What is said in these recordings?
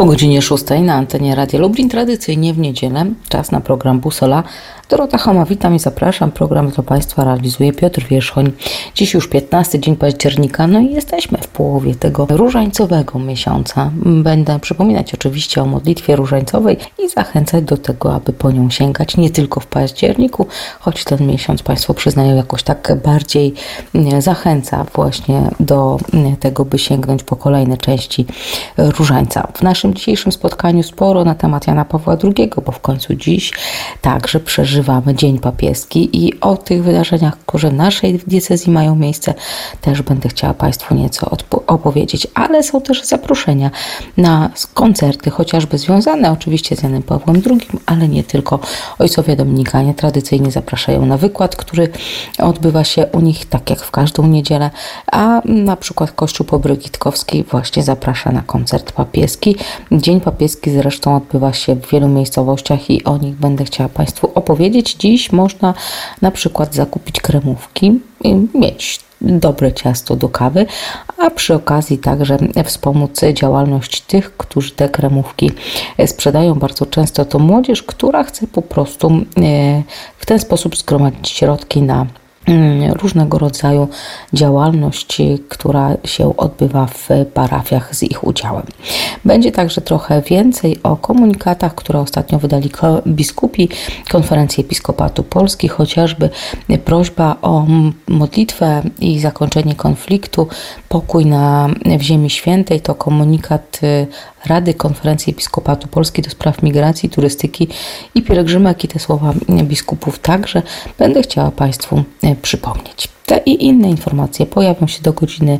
Po godzinie 6 na antenie Radia Lublin, tradycyjnie w niedzielę, czas na program Busola. Dorota Choma, witam i zapraszam. Program dla Państwa realizuje Piotr Wierzchoń. Dziś już 15 dzień października, no i jesteśmy w połowie tego różańcowego miesiąca. Będę przypominać oczywiście o modlitwie różańcowej i zachęcać do tego, aby po nią sięgać nie tylko w październiku, choć ten miesiąc Państwo przyznają jakoś tak bardziej zachęca właśnie do tego, by sięgnąć po kolejne części różańca. W naszym dzisiejszym spotkaniu sporo na temat Jana Pawła II, bo w końcu dziś także przeżywamy Dzień Papieski i o tych wydarzeniach, które w naszej diecezji mają miejsce, też będę chciała Państwu nieco opowiedzieć, ale są też zaproszenia na koncerty, chociażby związane oczywiście z Janem Pawłem II, ale nie tylko. Ojcowie Dominikanie tradycyjnie zapraszają na wykład, który odbywa się u nich tak jak w każdą niedzielę, a na przykład Kościół Pobrygitkowski właśnie zaprasza na koncert papieski. Dzień Papieski zresztą odbywa się w wielu miejscowościach i o nich będę chciała Państwu opowiedzieć. Dziś można na przykład zakupić kremówki i mieć dobre ciasto do kawy, a przy okazji także wspomóc działalność tych, którzy te kremówki sprzedają. Bardzo często to młodzież, która chce po prostu w ten sposób zgromadzić środki na różnego rodzaju działalność, która się odbywa w parafiach z ich udziałem. Będzie także trochę więcej o komunikatach, które ostatnio wydali biskupi Konferencji Episkopatu Polski, chociażby prośba o modlitwę i zakończenie konfliktu, pokój w Ziemi Świętej. To komunikat Rady Konferencji Episkopatu Polski do spraw migracji, turystyki i pielgrzymek, i te słowa biskupów także będę chciała Państwu przypomnieć. Te i inne informacje pojawią się do godziny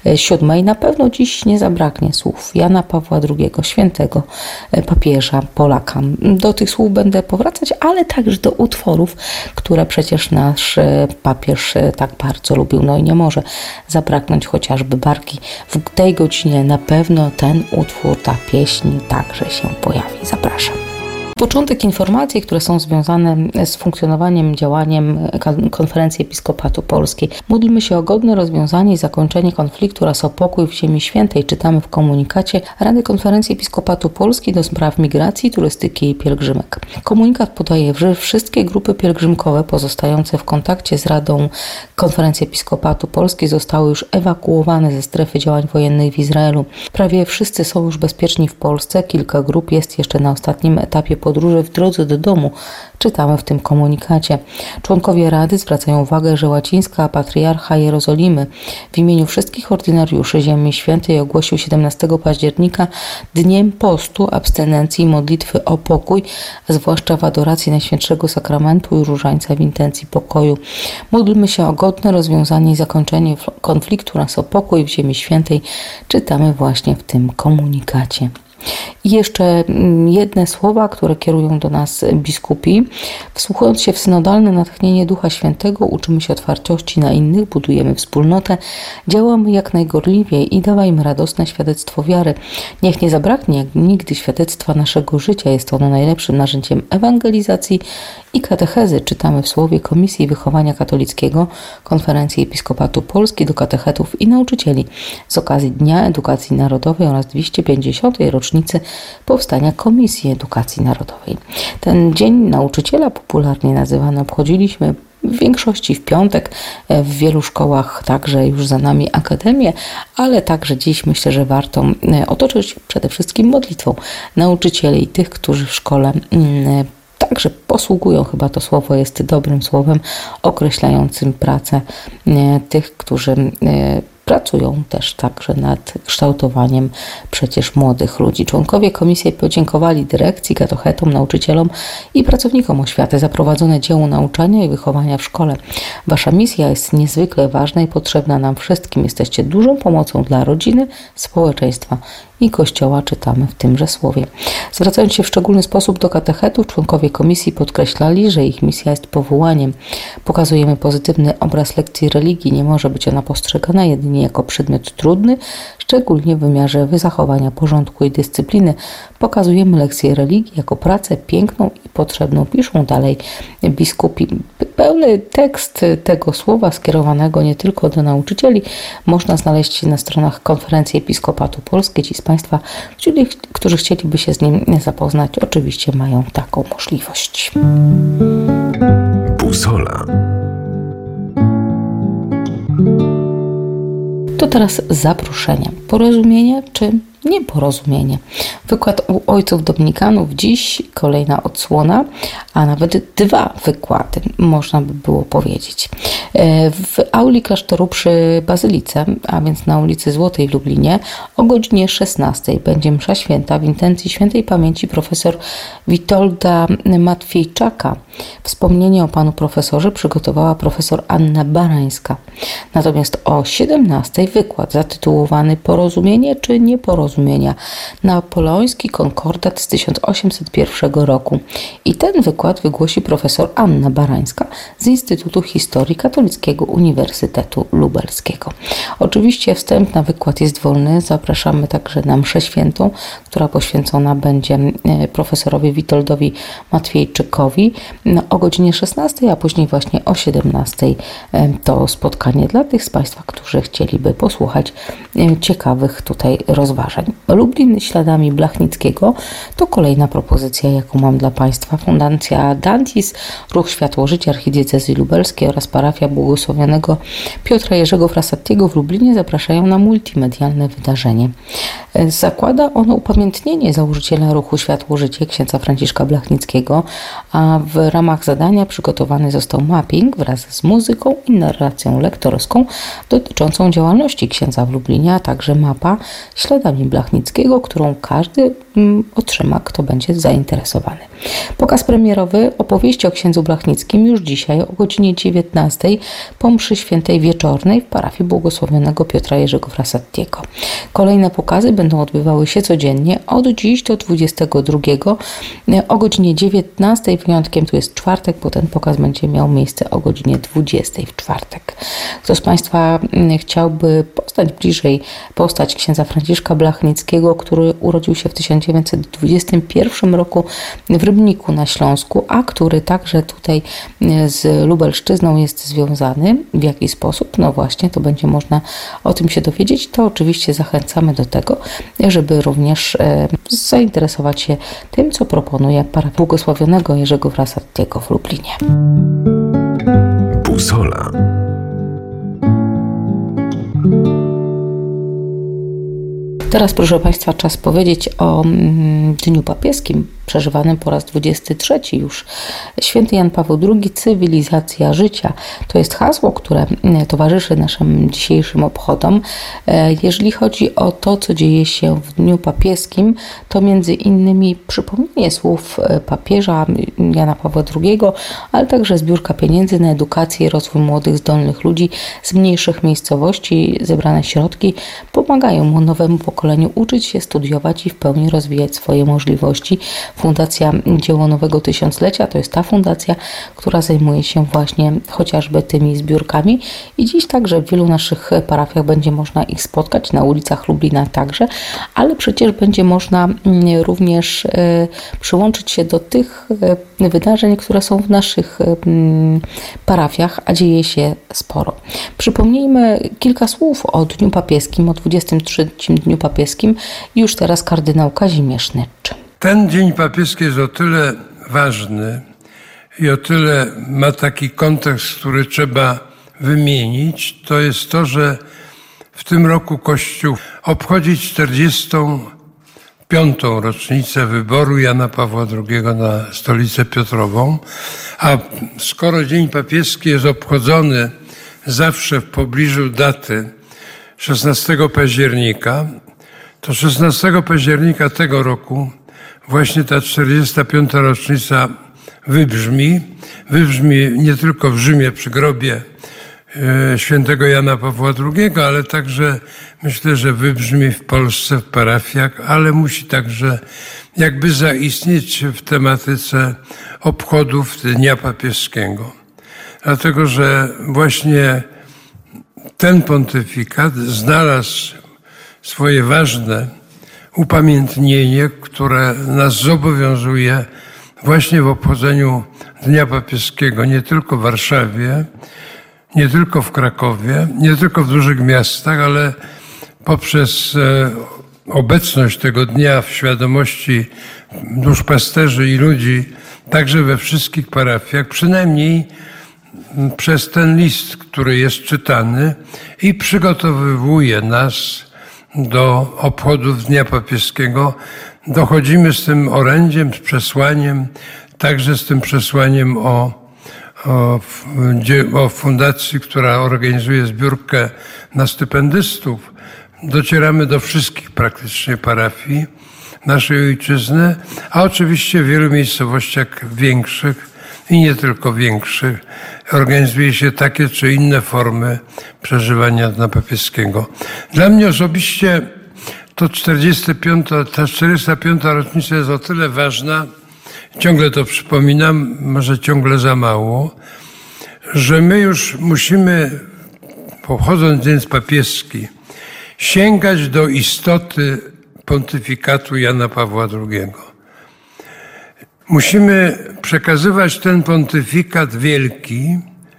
7. Na pewno dziś nie zabraknie słów Jana Pawła II, świętego papieża Polaka. Do tych słów będę powracać, ale także do utworów, które przecież nasz papież tak bardzo lubił. No i nie może zabraknąć chociażby barki. W tej godzinie na pewno ten utwór, ta pieśń także się pojawi. Zapraszam. Początek informacji, które są związane z funkcjonowaniem, działaniem Konferencji Episkopatu Polskiej. Módlmy się o godne rozwiązanie i zakończenie konfliktu oraz o pokój w Ziemi Świętej. Czytamy w komunikacie Rady Konferencji Episkopatu Polskiej do spraw migracji, turystyki i pielgrzymek. Komunikat podaje, że wszystkie grupy pielgrzymkowe pozostające w kontakcie z Radą Konferencji Episkopatu Polskiej zostały już ewakuowane ze strefy działań wojennych w Izraelu. Prawie wszyscy są już bezpieczni w Polsce. Kilka grup jest jeszcze na ostatnim etapie podróży w drodze do domu, czytamy w tym komunikacie. Członkowie Rady zwracają uwagę, że łacińska patriarcha Jerozolimy w imieniu wszystkich ordynariuszy Ziemi Świętej ogłosił 17 października dniem postu, abstynencji i modlitwy o pokój, zwłaszcza w adoracji Najświętszego Sakramentu i Różańca w intencji pokoju. Módlmy się o godne rozwiązanie i zakończenie konfliktu oraz o pokój w Ziemi Świętej, czytamy właśnie w tym komunikacie. I jeszcze jedne słowa, które kierują do nas biskupi. Wsłuchując się w synodalne natchnienie Ducha Świętego, uczymy się otwartości na innych, budujemy wspólnotę, działamy jak najgorliwiej i dawajmy radosne świadectwo wiary. Niech nie zabraknie jak nigdy świadectwa naszego życia. Jest ono najlepszym narzędziem ewangelizacji i katechezy. Czytamy w słowie Komisji Wychowania Katolickiego Konferencji Episkopatu Polski do katechetów i nauczycieli z okazji Dnia Edukacji Narodowej oraz 250. rocznicy powstania Komisji Edukacji Narodowej. Ten Dzień Nauczyciela, popularnie nazywany, obchodziliśmy w większości w piątek, w wielu szkołach także już za nami akademię, ale także dziś myślę, że warto otoczyć przede wszystkim modlitwą nauczycieli i tych, którzy w szkole także posługują, chyba to słowo jest dobrym słowem określającym pracę tych, którzy pracują też także nad kształtowaniem przecież młodych ludzi. Członkowie komisji podziękowali dyrekcji, katechetom, nauczycielom i pracownikom oświaty za prowadzone dzieło nauczania i wychowania w szkole. Wasza misja jest niezwykle ważna i potrzebna nam wszystkim. Jesteście dużą pomocą dla rodziny, społeczeństwa i Kościoła, czytamy w tymże słowie. Zwracając się w szczególny sposób do katechetów, członkowie komisji podkreślali, że ich misja jest powołaniem. Pokazujemy pozytywny obraz lekcji religii. Nie może być ona postrzegana jedynie Lublinie jako przedmiot trudny, szczególnie w wymiarze zachowania porządku i dyscypliny. Pokazujemy lekcję religii jako pracę piękną i potrzebną, piszą dalej biskupi. Pełny tekst tego słowa skierowanego nie tylko do nauczycieli można znaleźć na stronach Konferencji Episkopatu Polskiej. Ci z Państwa, którzy chcieliby się z nim zapoznać, oczywiście mają taką możliwość. Busola. To teraz zaproszenie. Porozumienie czy nieporozumienie? Wykład u ojców dominikanów dziś, kolejna odsłona, a nawet 2 wykłady, można by było powiedzieć. W auli klasztoru przy Bazylice, a więc na ulicy Złotej w Lublinie, o godzinie 16 będzie msza święta w intencji świętej pamięci profesor Witolda Matwiejczaka. Wspomnienie o panu profesorze przygotowała profesor Anna Barańska. Natomiast o 17 wykład zatytułowany Porozumienie czy nieporozumienia? Napoleoński konkordat z 1801 roku. I ten wykład wygłosi profesor Anna Barańska z Instytutu Historii Katolickiego Uniwersytetu Lubelskiego. Oczywiście wstęp na wykład jest wolny. Zapraszamy także na mszę świętą, która poświęcona będzie profesorowi Witoldowi Matwiejczykowi o godzinie 16, a później właśnie o 17 to spotkanie dla tych z Państwa, którzy chcieliby posłuchać ciekawych tutaj rozważań. Lublin śladami Blachnickiego to kolejna propozycja, jaką mam dla Państwa. Fundacja Dantis, Ruch Światło Życia Archidiecezji Lubelskiej oraz parafia błogosławionego Piotra Jerzego Frassatiego w Lublinie zapraszają na multimedialne wydarzenie. Zakłada ono upamiętnienie założyciela Ruchu Światło Życie, księdza Franciszka Blachnickiego, a w ramach zadania przygotowany został mapping wraz z muzyką i narracją lektorską dotyczącą działalności księdza w Lublinie, a także mapa śladami Blachnickiego, którą każdy otrzyma, kto będzie zainteresowany. Pokaz premierowy opowieści o księdzu Blachnickim już dzisiaj o godzinie 19 po mszy świętej wieczornej w parafii błogosławionego Piotra Jerzego Frassatiego. Kolejne pokazy będą odbywały się codziennie od dziś do 22 o godzinie 19. Wyjątkiem tu jest czwartek, bo ten pokaz będzie miał miejsce o godzinie 20 w czwartek. Kto z Państwa chciałby poznać bliżej postać księdza Franciszka Blachnickiego, który urodził się w 1921 roku w Rybniku na Śląsku, a który także tutaj z Lubelszczyzną jest związany. W jaki sposób? No właśnie, to będzie można o tym się dowiedzieć. To oczywiście zachęcamy do tego, żeby również zainteresować się tym, co proponuje parafia błogosławionego Jerzego Frassatiego w Lublinie. Busola. Teraz, proszę Państwa, czas powiedzieć o Dniu Papieskim, przeżywanym po raz 23 już. Święty Jan Paweł II, cywilizacja życia. To jest hasło, które towarzyszy naszym dzisiejszym obchodom. Jeżeli chodzi o to, co dzieje się w Dniu Papieskim, to między innymi przypomnienie słów papieża Jana Pawła II, ale także zbiórka pieniędzy na edukację i rozwój młodych, zdolnych ludzi z mniejszych miejscowości. Zebrane środki pomagają mu nowemu pokoleniu uczyć się, studiować i w pełni rozwijać swoje możliwości. Fundacja Dzieło Nowego Tysiąclecia to jest ta fundacja, która zajmuje się właśnie chociażby tymi zbiórkami i dziś także w wielu naszych parafiach będzie można ich spotkać, na ulicach Lublina także, ale przecież będzie można również przyłączyć się do tych wydarzeń, które są w naszych parafiach, a dzieje się sporo. Przypomnijmy kilka słów o Dniu Papieskim, o 23 Dniu Papieskim i już teraz kardynał Kazimierz Nycz. Ten Dzień Papieski jest o tyle ważny i o tyle ma taki kontekst, który trzeba wymienić, to jest to, że w tym roku Kościół obchodzi 45. rocznicę wyboru Jana Pawła II na Stolicę Piotrową, a skoro Dzień Papieski jest obchodzony zawsze w pobliżu daty 16 października, to 16 października tego roku właśnie ta 45. rocznica wybrzmi nie tylko w Rzymie przy grobie świętego Jana Pawła II, ale także myślę, że wybrzmi w Polsce w parafiach, ale musi także jakby zaistnieć w tematyce obchodów Dnia Papieskiego. Dlatego, że właśnie ten pontyfikat znalazł swoje ważne upamiętnienie, które nas zobowiązuje właśnie w obchodzeniu Dnia Papieskiego, nie tylko w Warszawie, nie tylko w Krakowie, nie tylko w dużych miastach, ale poprzez obecność tego dnia w świadomości duszpasterzy i ludzi, także we wszystkich parafiach, przynajmniej przez ten list, który jest czytany i przygotowywuje nas do obchodów Dnia Papieskiego. Dochodzimy z tym orędziem, z przesłaniem, także z tym przesłaniem o fundacji, która organizuje zbiórkę na stypendystów. Docieramy do wszystkich praktycznie parafii naszej ojczyzny, a oczywiście w wielu miejscowościach większych i nie tylko większych organizuje się takie czy inne formy przeżywania Dnia Papieskiego. Dla mnie osobiście ta 45. rocznica jest o tyle ważna, ciągle to przypominam, może ciągle za mało, że my już musimy, obchodząc dzień papieski, sięgać do istoty pontyfikatu Jana Pawła II. Musimy przekazywać ten pontyfikat wielki,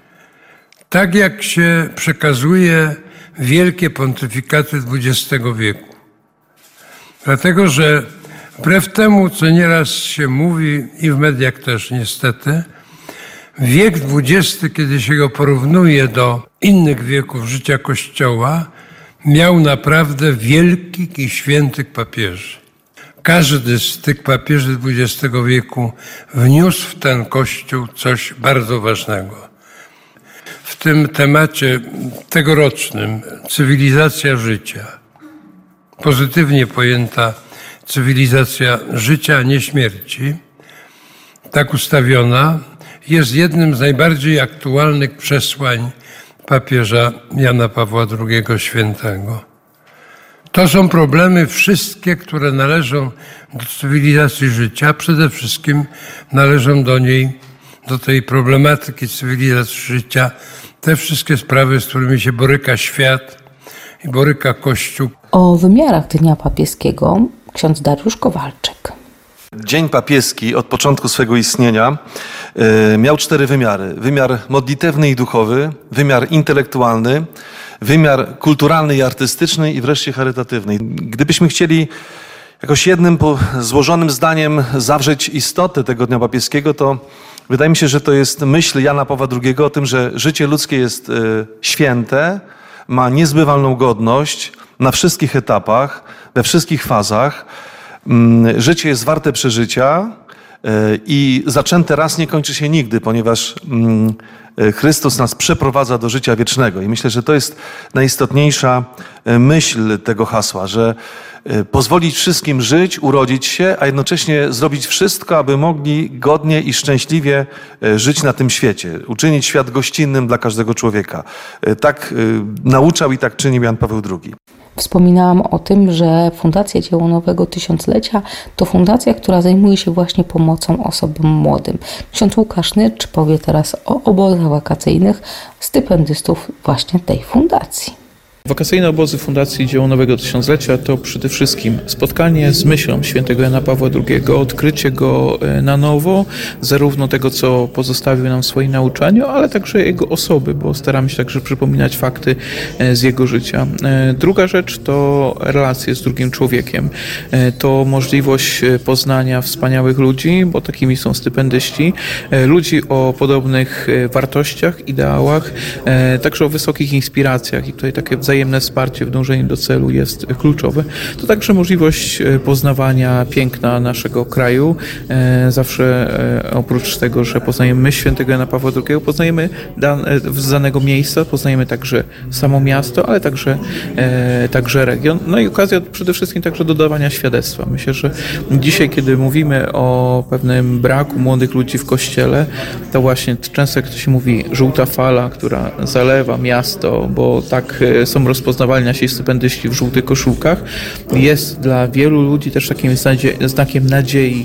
tak jak się przekazuje wielkie pontyfikaty XX wieku. Dlatego, że wbrew temu, co nieraz się mówi i w mediach też niestety, wiek XX, kiedy się go porównuje do innych wieków życia Kościoła, miał naprawdę wielkich i świętych papieży. Każdy z tych papieży XX wieku wniósł w ten Kościół coś bardzo ważnego. W tym temacie tegorocznym cywilizacja życia, pozytywnie pojęta cywilizacja życia, a nie śmierci, tak ustawiona, jest jednym z najbardziej aktualnych przesłań papieża Jana Pawła II Świętego. To są problemy wszystkie, które należą do cywilizacji życia. Przede wszystkim należą do tej problematyki cywilizacji życia te wszystkie sprawy, z którymi się boryka świat i boryka Kościół. O wymiarach Dnia Papieskiego ksiądz Dariusz Kowalczyk. Dzień papieski od początku swego istnienia miał 4 wymiary. Wymiar modlitewny i duchowy, wymiar intelektualny, wymiar kulturalny i artystyczny i wreszcie charytatywny. Gdybyśmy chcieli jakoś jednym złożonym zdaniem zawrzeć istotę tego Dnia Papieskiego, to wydaje mi się, że to jest myśl Jana Pawła II o tym, że życie ludzkie jest święte, ma niezbywalną godność na wszystkich etapach, we wszystkich fazach. Życie jest warte przeżycia i zaczęte raz nie kończy się nigdy, ponieważ Chrystus nas przeprowadza do życia wiecznego. I myślę, że to jest najistotniejsza myśl tego hasła, że pozwolić wszystkim żyć, urodzić się, a jednocześnie zrobić wszystko, aby mogli godnie i szczęśliwie żyć na tym świecie. Uczynić świat gościnnym dla każdego człowieka. Tak nauczał i tak czynił Jan Paweł II. Wspominałam o tym, że Fundacja Dzieło Nowego Tysiąclecia to fundacja, która zajmuje się właśnie pomocą osobom młodym. Ksiądz Łukasz Nyrcz powie teraz o obozach wakacyjnych stypendystów właśnie tej fundacji. Wakacyjne obozy Fundacji Dzieło Nowego Tysiąclecia to przede wszystkim spotkanie z myślą świętego Jana Pawła II, odkrycie go na nowo, zarówno tego, co pozostawił nam w swoim nauczaniu, ale także jego osoby, bo staramy się także przypominać fakty z jego życia. Druga rzecz to relacje z drugim człowiekiem. To możliwość poznania wspaniałych ludzi, bo takimi są stypendyści, ludzi o podobnych wartościach, ideałach, także o wysokich inspiracjach i tutaj takie wzajemne wsparcie w dążeniu do celu jest kluczowe. To także możliwość poznawania piękna naszego kraju. Zawsze oprócz tego, że poznajemy myśl świętego Jana Pawła II, poznajemy z danego miejsca, poznajemy także samo miasto, ale także region. No i okazja przede wszystkim także dodawania świadectwa. Myślę, że dzisiaj, kiedy mówimy o pewnym braku młodych ludzi w Kościele, to właśnie często jak to się mówi, żółta fala, która zalewa miasto, bo tak są są rozpoznawalni nasi stypendyści w żółtych koszulkach, jest dla wielu ludzi też takim znakiem nadziei,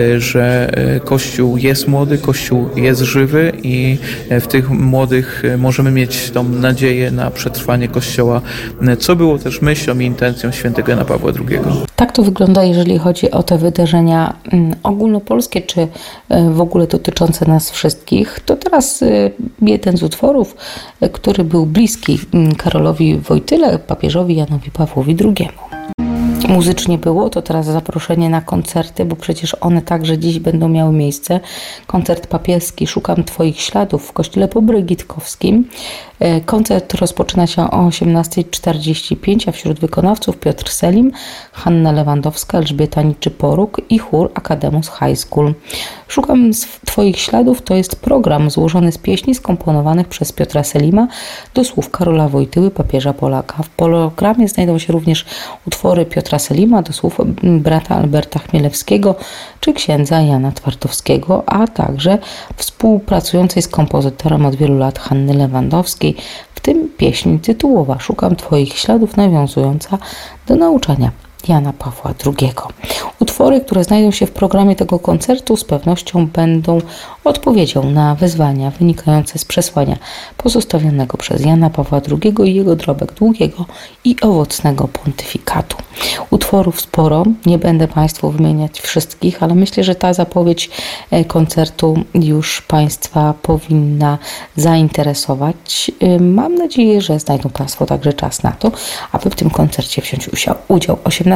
że Kościół jest młody, Kościół jest żywy i w tych młodych możemy mieć tą nadzieję na przetrwanie Kościoła, co było też myślą i intencją świętego Jana Pawła II. Tak to wygląda, jeżeli chodzi o te wydarzenia ogólnopolskie, czy w ogóle dotyczące nas wszystkich. To teraz jeden z utworów, który był bliski Karolowi Wojtyle, papieżowi Janowi Pawłowi II. Muzycznie było, to teraz zaproszenie na koncerty, bo przecież one także dziś będą miały miejsce. Koncert papieski Szukam Twoich śladów w kościele po Brygitkowskim. Koncert rozpoczyna się o 18:45, a wśród wykonawców Piotr Selim, Hanna Lewandowska, Elżbieta Niczyporuk i chór Akademus High School. Szukam Twoich śladów to jest program złożony z pieśni skomponowanych przez Piotra Selima do słów Karola Wojtyły, papieża Polaka. W programie znajdą się również utwory Piotra Selima do słów brata Alberta Chmielewskiego czy księdza Jana Twardowskiego, a także współpracującej z kompozytorem od wielu lat Hanny Lewandowskiej, w tym pieśń tytułowa Szukam Twoich śladów, nawiązująca do nauczania Jana Pawła II. Utwory, które znajdą się w programie tego koncertu, z pewnością będą odpowiedzią na wyzwania wynikające z przesłania pozostawionego przez Jana Pawła II i jego dorobek długiego i owocnego pontyfikatu. Utworów sporo, nie będę Państwu wymieniać wszystkich, ale myślę, że ta zapowiedź koncertu już Państwa powinna zainteresować. Mam nadzieję, że znajdą Państwo także czas na to, aby w tym koncercie wziąć udział.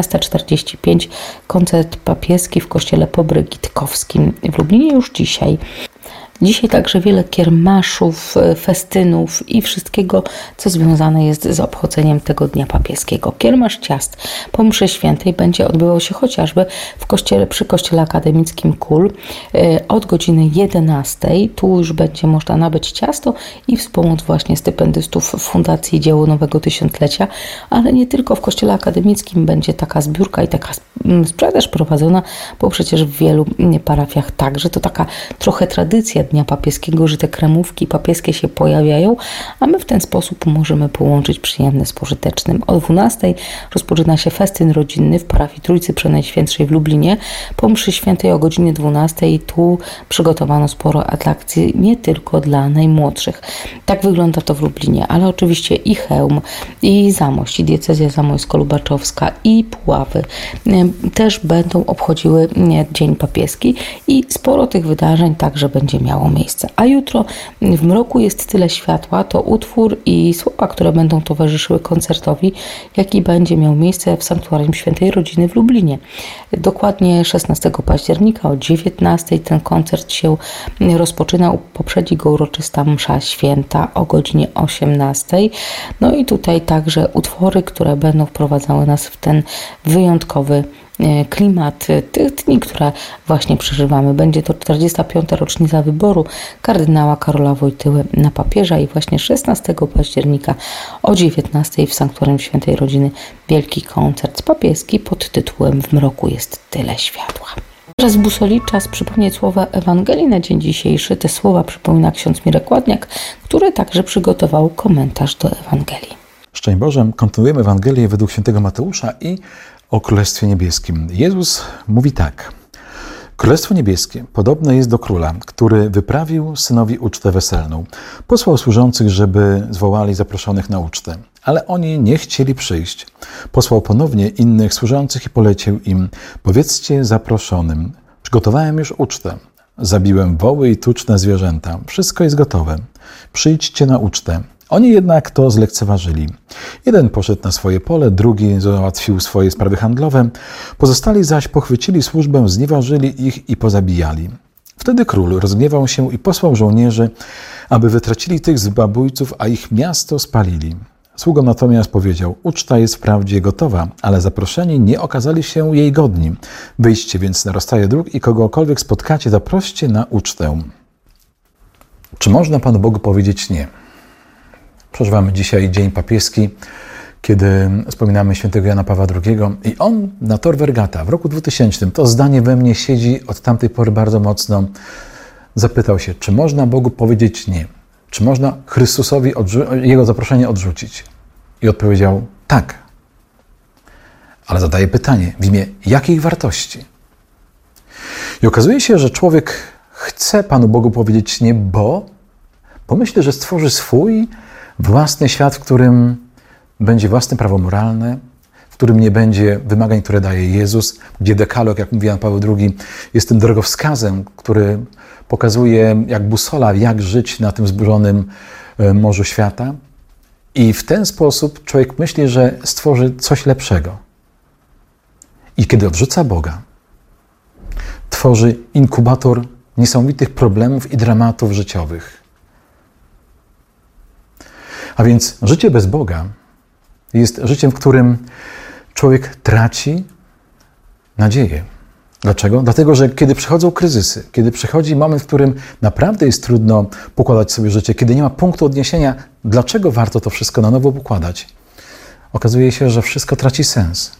18:45 koncert papieski w kościele po Brygitkowskim w Lublinie już dzisiaj. Dzisiaj także wiele kiermaszów, festynów i wszystkiego, co związane jest z obchodzeniem tego Dnia Papieskiego. Kiermasz ciast po mszy świętej będzie odbywał się chociażby przy kościele akademickim KUL od godziny 11:00. Tu już będzie można nabyć ciasto i wspomóc właśnie stypendystów Fundacji Dzieło Nowego Tysiąclecia, ale nie tylko w kościele akademickim będzie taka zbiórka i taka sprzedaż prowadzona, bo przecież w wielu parafiach także to taka trochę tradycja Dnia Papieskiego, że te kremówki papieskie się pojawiają, a my w ten sposób możemy połączyć przyjemne z pożytecznym. O 12:00 rozpoczyna się festyn rodzinny w parafii Trójcy Przenajświętszej w Lublinie. Po mszy świętej o godzinie 12:00 tu przygotowano sporo atrakcji, nie tylko dla najmłodszych. Tak wygląda to w Lublinie, ale oczywiście i Chełm, i Zamość, i diecezja zamojsko-lubaczowska, i Puławy też będą obchodziły Dzień Papieski i sporo tych wydarzeń także będzie miało miejsce. A jutro w mroku jest tyle światła, to utwór i słowa, które będą towarzyszyły koncertowi, jaki będzie miał miejsce w Sanktuarium Świętej Rodziny w Lublinie. Dokładnie 16 października o 19:00 ten koncert się rozpoczyna, poprzedzi go uroczysta msza święta o godzinie 18:00. No i tutaj także utwory, które będą wprowadzały nas w ten wyjątkowy klimat tych dni, które właśnie przeżywamy. Będzie to 45. rocznica wyboru kardynała Karola Wojtyły na papieża i właśnie 16 października o 19:00 w Sanktuarium Świętej Rodziny wielki koncert papieski pod tytułem W mroku jest tyle światła. Teraz w Busoli czas przypomnieć słowa Ewangelii na dzień dzisiejszy. Te słowa przypomina ksiądz Mirek Ładniak, który także przygotował komentarz do Ewangelii. Szczęść Boże, kontynuujemy Ewangelię według świętego Mateusza i o Królestwie Niebieskim. Jezus mówi tak. Królestwo Niebieskie podobne jest do króla, który wyprawił synowi ucztę weselną. Posłał służących, żeby zwołali zaproszonych na ucztę, ale oni nie chcieli przyjść. Posłał ponownie innych służących i polecił im: powiedzcie zaproszonym, przygotowałem już ucztę. Zabiłem woły i tuczne zwierzęta. Wszystko jest gotowe. Przyjdźcie na ucztę. Oni jednak to zlekceważyli. Jeden poszedł na swoje pole, drugi załatwił swoje sprawy handlowe, pozostali zaś pochwycili służbę, znieważyli ich i pozabijali. Wtedy król rozgniewał się i posłał żołnierzy, aby wytracili tych zabójców, a ich miasto spalili. Sługom natomiast powiedział: uczta jest wprawdzie gotowa, ale zaproszeni nie okazali się jej godni. Wyjdźcie więc na rozstaje dróg i kogokolwiek spotkacie, zaproście na ucztę. Czy można Panu Bogu powiedzieć nie? Przeżywamy dzisiaj Dzień Papieski, kiedy wspominamy świętego Jana Pawła II i on na Tor Vergata w roku 2000, to zdanie we mnie siedzi od tamtej pory bardzo mocno, zapytał się, czy można Bogu powiedzieć nie? Czy można Chrystusowi Jego zaproszenie odrzucić? I odpowiedział tak. Ale zadaje pytanie, w imię jakich wartości? I okazuje się, że człowiek chce Panu Bogu powiedzieć nie, bo myśli, że stworzy swój własny świat, w którym będzie własne prawo moralne, w którym nie będzie wymagań, które daje Jezus, gdzie dekalog, jak mówi Jan Paweł II, jest tym drogowskazem, który pokazuje jak busola, jak żyć na tym zburzonym morzu świata. I w ten sposób człowiek myśli, że stworzy coś lepszego. I kiedy odrzuca Boga, tworzy inkubator niesamowitych problemów i dramatów życiowych. A więc życie bez Boga jest życiem, w którym człowiek traci nadzieję. Dlaczego? Dlatego, że kiedy przychodzą kryzysy, kiedy przychodzi moment, w którym naprawdę jest trudno pokładać sobie życie, kiedy nie ma punktu odniesienia, dlaczego warto to wszystko na nowo układać, okazuje się, że wszystko traci sens.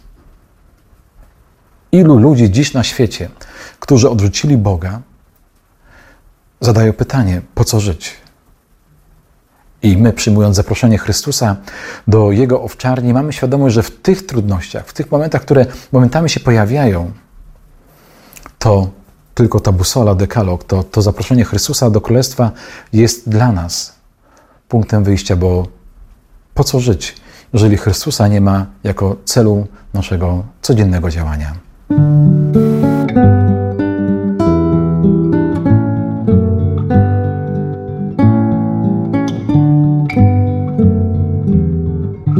Ilu ludzi dziś na świecie, którzy odrzucili Boga, zadają pytanie, po co żyć? I my, przyjmując zaproszenie Chrystusa do Jego owczarni, mamy świadomość, że w tych trudnościach, w tych momentach, które momentami się pojawiają, to tylko ta busola, dekalog, to zaproszenie Chrystusa do Królestwa jest dla nas punktem wyjścia, bo po co żyć, jeżeli Chrystusa nie ma jako celu naszego codziennego działania?